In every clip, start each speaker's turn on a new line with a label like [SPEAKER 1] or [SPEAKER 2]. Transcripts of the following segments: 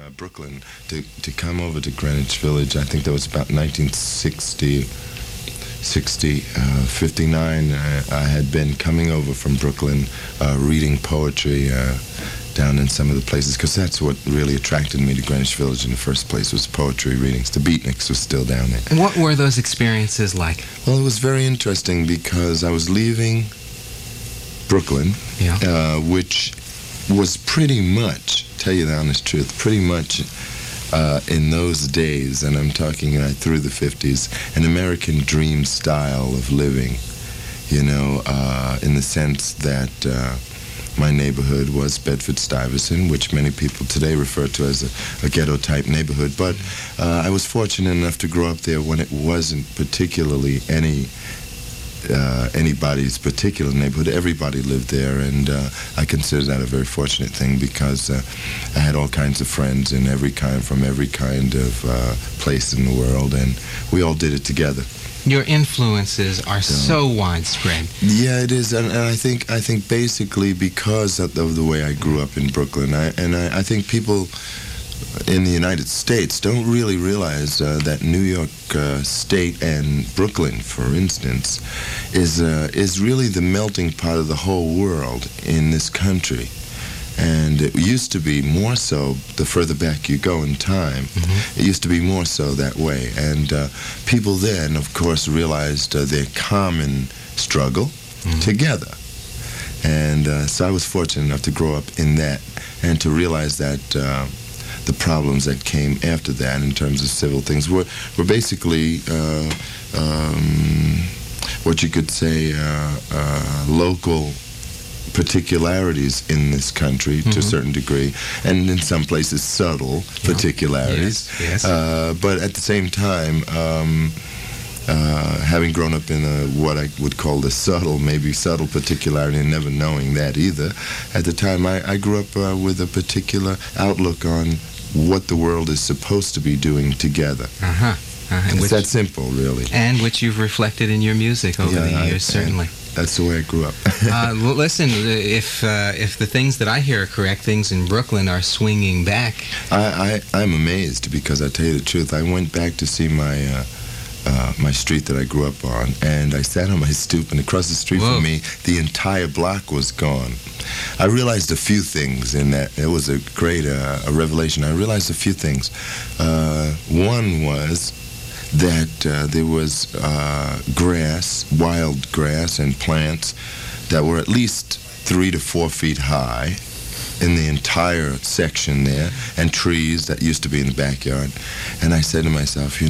[SPEAKER 1] Brooklyn to come over to Greenwich Village. I think that was about 59. I had been coming over from Brooklyn, reading poetry down in some of the places, because that's what really attracted me to Greenwich Village in the first place, was poetry readings. The Beatniks was still down there.
[SPEAKER 2] And what were those experiences like?
[SPEAKER 1] Well, it was very interesting because I was leaving Brooklyn, which was pretty much, tell you the honest truth, pretty much in those days, and I'm talking through the 50s, an American dream style of living, in the sense that my neighborhood was Bedford-Stuyvesant, which many people today refer to as a ghetto-type neighborhood. But I was fortunate enough to grow up there when it wasn't particularly anybody's particular neighborhood. Everybody lived there, and I consider that a very fortunate thing, because I had all kinds of friends from every kind of place in the world, and we all did it together.
[SPEAKER 2] Your influences are so widespread.
[SPEAKER 1] Yeah, it is, and I think basically because of the way I grew up in Brooklyn, I think people in the United States don't really realize that New York State and Brooklyn, for instance, is really the melting pot of the whole world in this country. And it used to be more so the further back you go in time. It used to be more so that way. And people then, of course, realized their common struggle together. And so I was fortunate enough to grow up in that and to realize that the problems that came after that in terms of civil things were basically what you could say local particularities in this country to a certain degree, and in some places subtle particularities.
[SPEAKER 2] Yes.
[SPEAKER 1] But at the same time, having grown up in what I would call the maybe subtle particularity, and never knowing that either, at the time I grew up with a particular outlook on what the world is supposed to be doing together. It's that simple, really.
[SPEAKER 2] And which you've reflected in your music over the years, certainly.
[SPEAKER 1] That's the way I grew up.
[SPEAKER 2] Well, listen, if the things that I hear are correct, things in Brooklyn are swinging back.
[SPEAKER 1] I'm amazed, because I tell you the truth, I went back to see my street that I grew up on, and I sat on my stoop, and across the street from me, the entire block was gone. I realized a few things in that. It was a great a revelation. I realized a few things. One was that there was grass, wild grass and plants that were at least 3 to 4 feet high in the entire section there, and trees that used to be in the backyard. And I said to myself,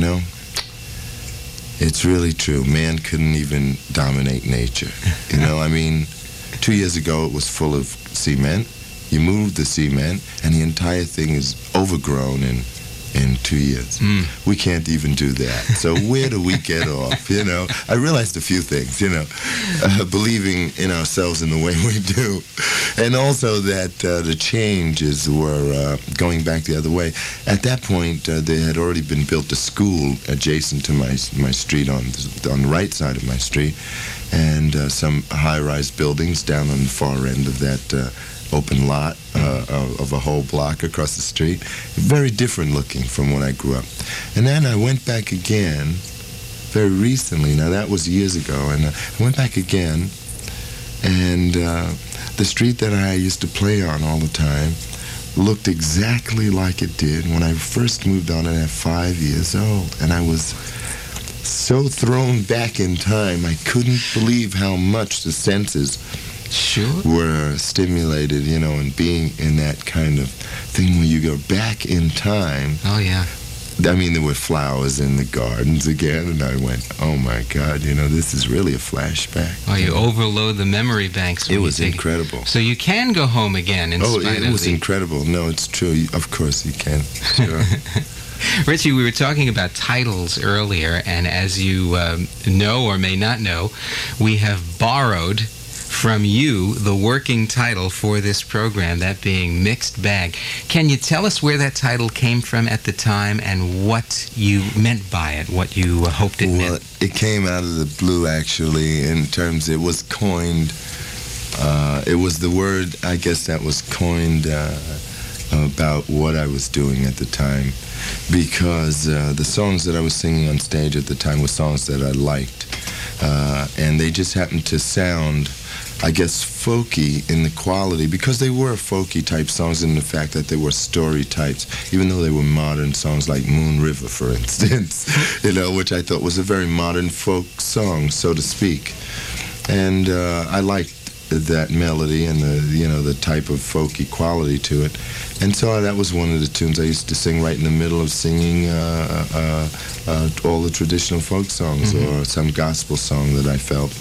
[SPEAKER 1] it's really true. Man couldn't even dominate nature. I mean, 2 years ago it was full of cement. You move the cement, and the entire thing is overgrown in 2 years. We can't even do that. So where do we get off? I realized a few things, believing in ourselves in the way we do. And also that the changes were going back the other way. At that point, there had already been built a school adjacent to my street, on the right side of my street, and some high-rise buildings down on the far end of that open lot of a whole block across the street. Very different looking from when I grew up. And then I went back again very recently. Now, that was years ago. And I went back again, and the street that I used to play on all the time looked exactly like it did when I first moved on it at 5 years old. And I was so thrown back in time, I couldn't believe how much the senses were stimulated, and being in that kind of thing where you go back in time.
[SPEAKER 2] Oh, yeah.
[SPEAKER 1] I mean, there were flowers in the gardens again, and I went, oh, my God, this is really a flashback.
[SPEAKER 2] Oh, you overload the memory banks.
[SPEAKER 1] It was incredible.
[SPEAKER 2] So you can go home again in spite of
[SPEAKER 1] it was incredible. No, it's true. Of course you can. Sure.
[SPEAKER 2] Richie, we were talking about titles earlier, and as you know or may not know, we have borrowed from you the working title for this program, that being Mixed Bag. Can you tell us where that title came from at the time and what you meant by it, what you hoped it meant?
[SPEAKER 1] Well, it came out of the blue, actually, in terms it was coined. It was the word, I guess, that was coined about what I was doing at the time, because the songs that I was singing on stage at the time were songs that I liked, and they just happened to sound, I guess, folky in the quality, because they were folky type songs in the fact that they were story types, even though they were modern songs like Moon River, for instance, which I thought was a very modern folk song, so to speak. And I liked that melody and the type of folky quality to it. And so that was one of the tunes I used to sing right in the middle of singing all the traditional folk songs, or some gospel song that I felt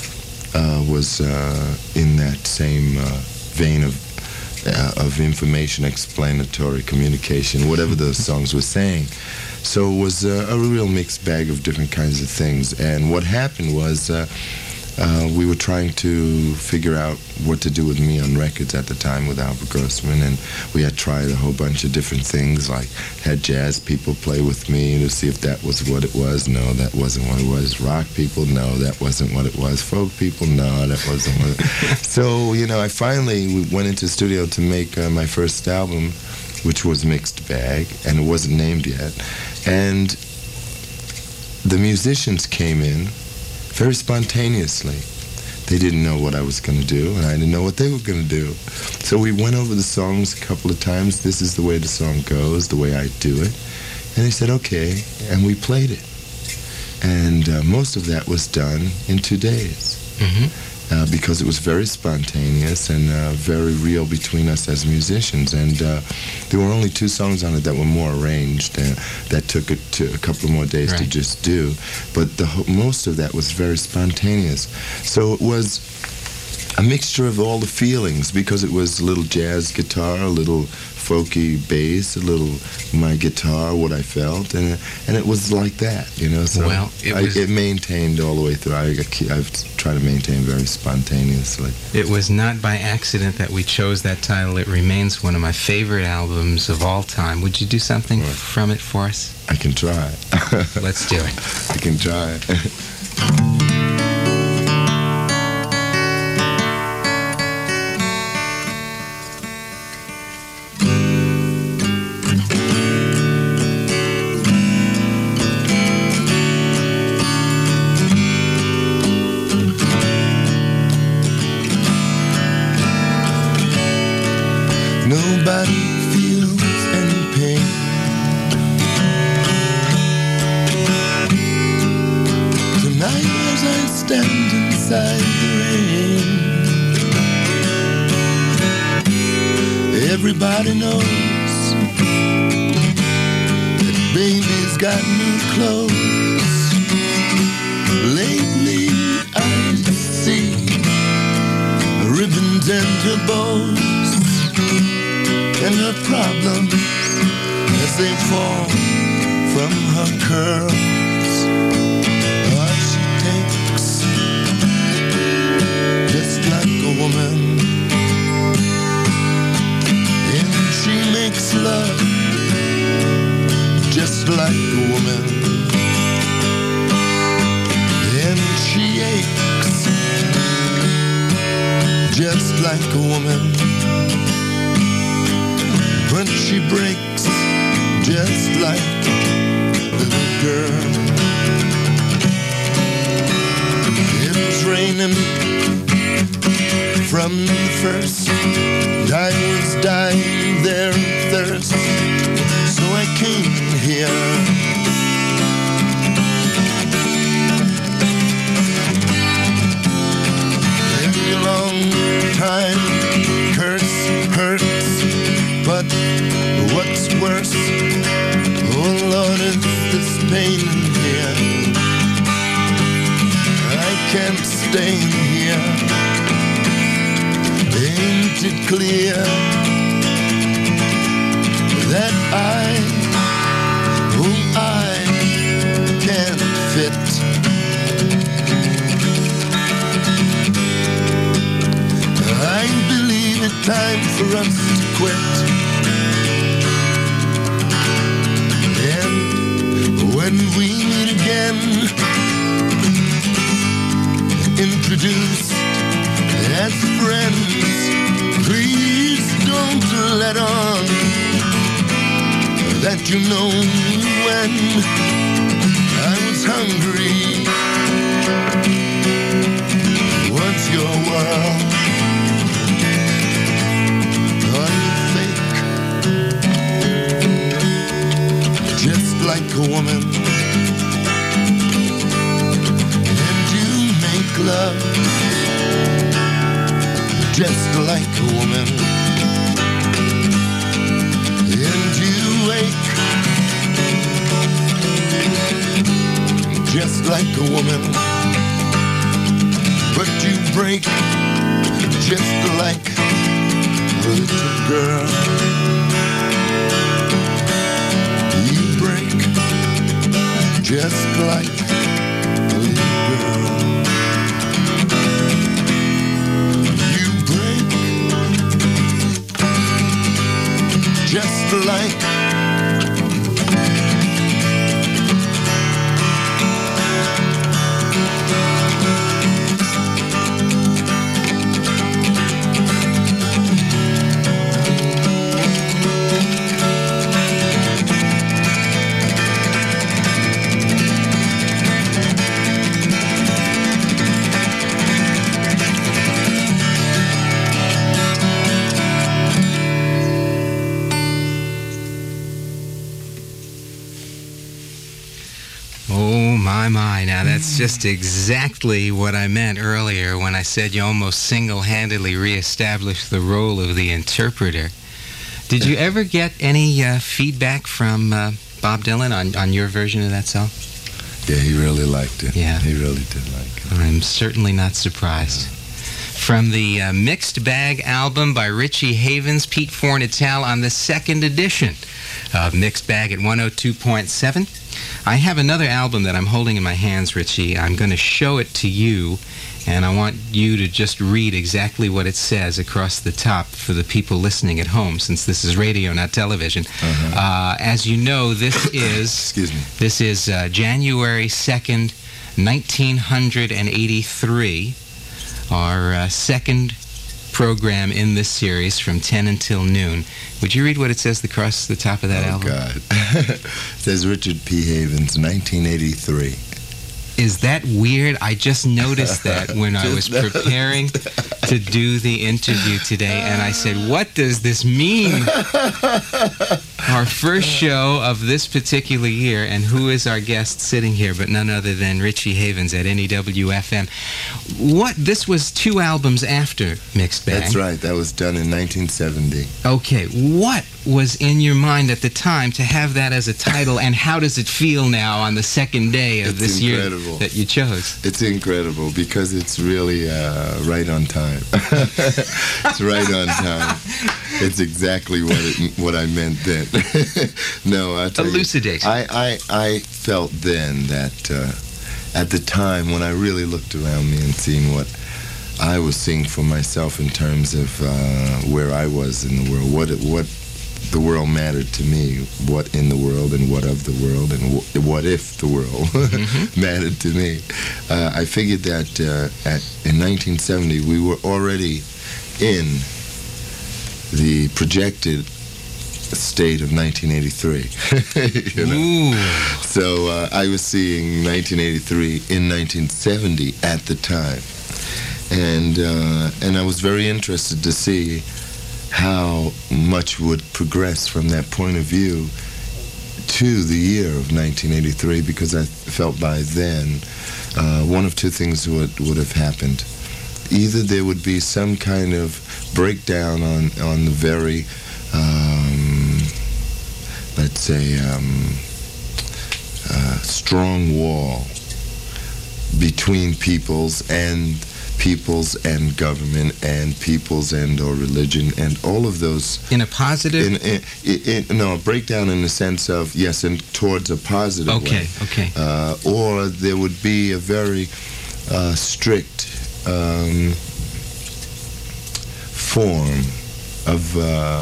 [SPEAKER 1] was in that same vein of information, explanatory communication, whatever those songs were saying. So it was a real mixed bag of different kinds of things. And what happened was we were trying to figure out what to do with me on records at the time with Albert Grossman, and we had tried a whole bunch of different things, like had jazz people play with me to see if that was what it was. No, that wasn't what it was. Rock people, no, that wasn't what it was. Folk people, no, that wasn't what it was. So, I finally went into the studio to make my first album, which was Mixed Bag, and it wasn't named yet. And the musicians came in very spontaneously. They didn't know what I was going to do, and I didn't know what they were going to do. So we went over the songs a couple of times. This is the way the song goes, the way I do it. And they said, okay, and we played it. And most of that was done in 2 days. Because it was very spontaneous and very real between us as musicians. And there were only 2 songs on it that were more arranged. That took it to a couple of more days to just do. But most of that was very spontaneous. So it was a mixture of all the feelings, because it was a little jazz guitar, a little folky bass, a little my guitar, what I felt, and it was like that, So
[SPEAKER 2] well,
[SPEAKER 1] it maintained all the way through. I've tried to maintain very spontaneously.
[SPEAKER 2] It was not by accident that we chose that title. It remains one of my favorite albums of all time. Would you do something from it for us?
[SPEAKER 1] I can try.
[SPEAKER 2] Let's do it.
[SPEAKER 1] I can try. Nobody feels any pain. Tonight as I stand inside the rain, everybody knows that baby's got new clothes. Lately I see ribbons and her bows, and her problems as they fall from her curls. Oh, she takes just like a woman, and she makes love just like a woman, and she aches just like a woman. But she breaks just like a little girl. It's raining from the first, and I was dying there of thirst, so I came here. Every long time hurts, but what's worse, oh Lord, is this pain here. I can't stay here. Ain't it clear that I can't fit? I believe it's time for us to quit. And when we meet again, introduced as friends, please don't let on you know when I was hungry? What's your world? Are you fake? Just like a woman. And you make love just like a woman. And you wake just like a woman. But you break just like a little girl. You break just like a little girl. You break just like
[SPEAKER 2] My. Now, that's just exactly what I meant earlier when I said you almost single-handedly reestablished the role of the interpreter. Did you ever get any feedback from Bob Dylan on your version of that song?
[SPEAKER 1] Yeah, he really liked it.
[SPEAKER 2] Yeah.
[SPEAKER 1] He really did like it.
[SPEAKER 2] I'm certainly not surprised. From the Mixed Bag album by Richie Havens, Pete Fornatel on the second edition of Mixed Bag at 102.7. I have another album that I'm holding in my hands, Richie. I'm going to show it to you, and I want you to just read exactly what it says across the top for the people listening at home, since this is radio, not television. As you know, this is
[SPEAKER 1] Excuse me.
[SPEAKER 2] This is January 2nd, 1983, our second program in this series from 10 until noon. Would you read what it says across the top of that album?
[SPEAKER 1] Oh, God. It says Richard P. Havens, 1983.
[SPEAKER 2] Is that weird? I just noticed that when I was preparing to do the interview today, and I said, what does this mean? Our first show of this particular year, and who is our guest sitting here but none other than Richie Havens at NEWFM. This was 2 albums after Mixed Bag.
[SPEAKER 1] That's right. That was done in 1970.
[SPEAKER 2] Okay. What was in your mind at the time to have that as a title, and how does it feel now on the second day of this year that you chose?
[SPEAKER 1] It's incredible because it's really right on time. It's right on time. It's exactly what I meant then. No, I tell
[SPEAKER 2] Elucidate.
[SPEAKER 1] you, I felt then that at the time when I really looked around me and seen what I was seeing for myself in terms of where I was in the world, what the world mattered to me, what in the world and what of the world, and what if the world mattered to me. I figured that in 1970 we were already in the projected state of 1983. You know?
[SPEAKER 2] Ooh.
[SPEAKER 1] So I was seeing 1983 in 1970 at the time, and I was very interested to see how much would progress from that point of view to the year of 1983, because I felt by then one of two things would have happened. Either there would be some kind of breakdown on the very, let's say, strong wall between peoples and government and peoples and or religion and all of those.
[SPEAKER 2] In a positive?
[SPEAKER 1] No, a breakdown in the sense of, yes, and towards a positive way.
[SPEAKER 2] Okay.
[SPEAKER 1] Or there would be a very strict form of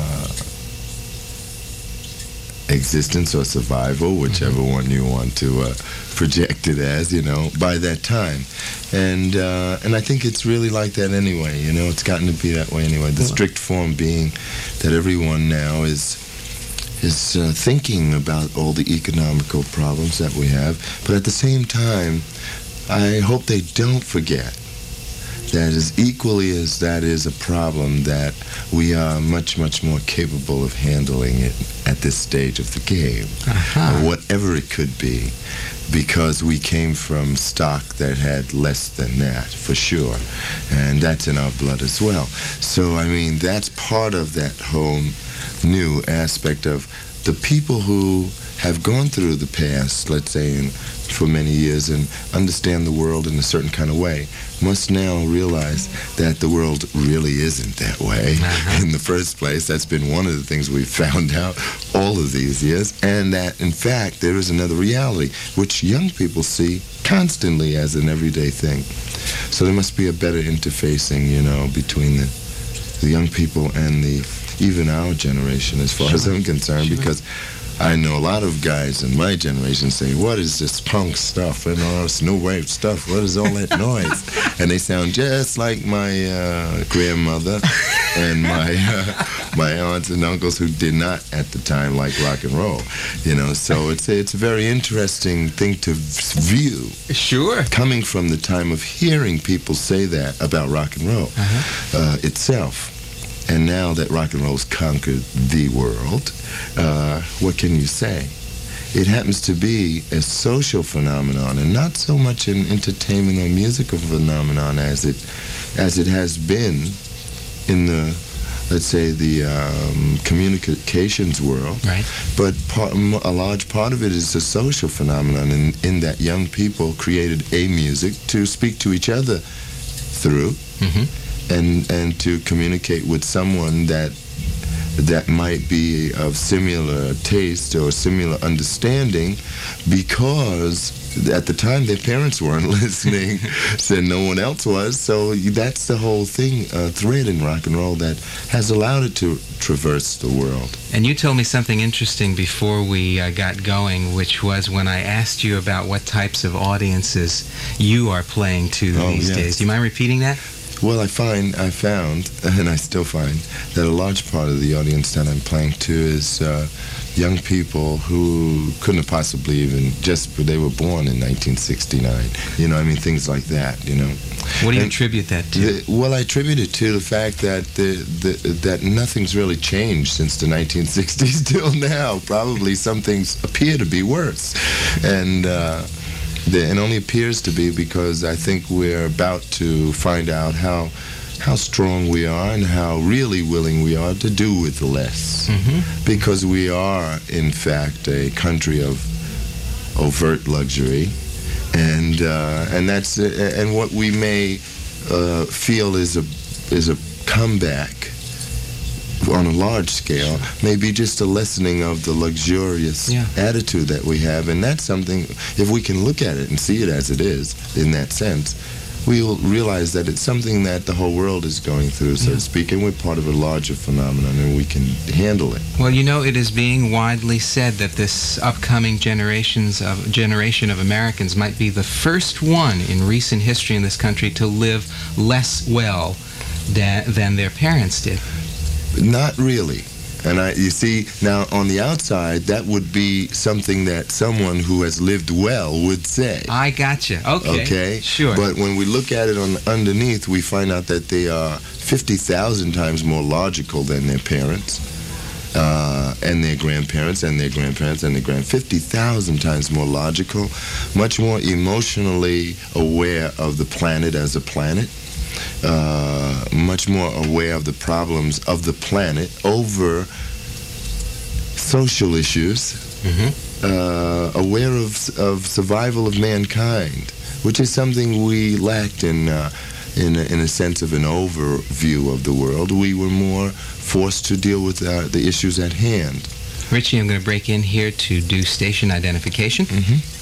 [SPEAKER 1] existence or survival, whichever one you want to project it as, by that time. And I think it's really like that anyway, it's gotten to be that way anyway. The strict form being that everyone now is thinking about all the economical problems that we have. But at the same time, I hope they don't forget that as equally as that is a problem, that we are much, much more capable of handling it at this stage of the game, or whatever it could be, because we came from stock that had less than that, for sure, and that's in our blood as well. So, I mean, that's part of that whole new aspect of the people who have gone through the past, let's say, for many years and understand the world in a certain kind of way, must now realize that the world really isn't that way in the first place. That's been one of the things we've found out all of these years, and that, in fact, there is another reality, which young people see constantly as an everyday thing. So there must be a better interfacing, you know, between the young people and even our generation, as far as I'm concerned, because I know a lot of guys in my generation say, what is this punk stuff and all this new wave stuff? What is all that noise? And they sound just like my grandmother and my aunts and uncles who did not at the time like rock and roll. You know, so it's a very interesting thing to view.
[SPEAKER 2] Sure.
[SPEAKER 1] Coming from the time of hearing people say that about rock and roll itself. And now that rock and roll's conquered the world, what can you say? It happens to be a social phenomenon and not so much an entertainment or musical phenomenon as it has been in the, let's say, the communications world.
[SPEAKER 2] Right.
[SPEAKER 1] But a large part of it is a social phenomenon in that young people created a music to speak to each other through. And to communicate with someone that might be of similar taste or similar understanding, because at the time their parents weren't listening, so no one else was. So that's the whole thing, thread in rock and roll that has allowed it to traverse the world.
[SPEAKER 2] And you told me something interesting before we got going, which was when I asked you about what types of audiences you are playing to these days. Do you mind repeating that?
[SPEAKER 1] Well, I found, and I still find, that a large part of the audience that I'm playing to is young people who couldn't have possibly even they were born in 1969. You know, I mean, things like that, you know.
[SPEAKER 2] What do you attribute that to?
[SPEAKER 1] Well, I attribute it to the fact that that nothing's really changed since the 1960s till now. Probably some things appear to be worse. And it only appears to be because I think we're about to find out how strong we are and how really willing we are to do with less. Because we are, in fact, a country of overt luxury, and that's and what we may feel is a comeback on a large scale may be just a lessening of the luxurious attitude that we have, and that's something, if we can look at it and see it as it is in that sense, we'll realize that it's something that the whole world is going through, so to speak, and we're part of a larger phenomenon and we can handle it.
[SPEAKER 2] Well, you know, it is being widely said that this upcoming generation of Americans might be the first one in recent history in this country to live less well than their parents did.
[SPEAKER 1] Not really. And you see, now on the outside, that would be something that someone who has lived well would say.
[SPEAKER 2] I gotcha. Okay. Sure.
[SPEAKER 1] But when we look at it underneath, we find out that they are 50,000 times more logical than their parents, and their grandparents, and their grandparents, and their 50,000 times more logical, much more emotionally aware of the planet as a planet. Much more aware of the problems of the planet over social issues, aware of survival of mankind, which is something we lacked in a sense of an overview of the world. We were more forced to deal with the issues at hand.
[SPEAKER 2] Richie, I'm going to break in here to do station identification.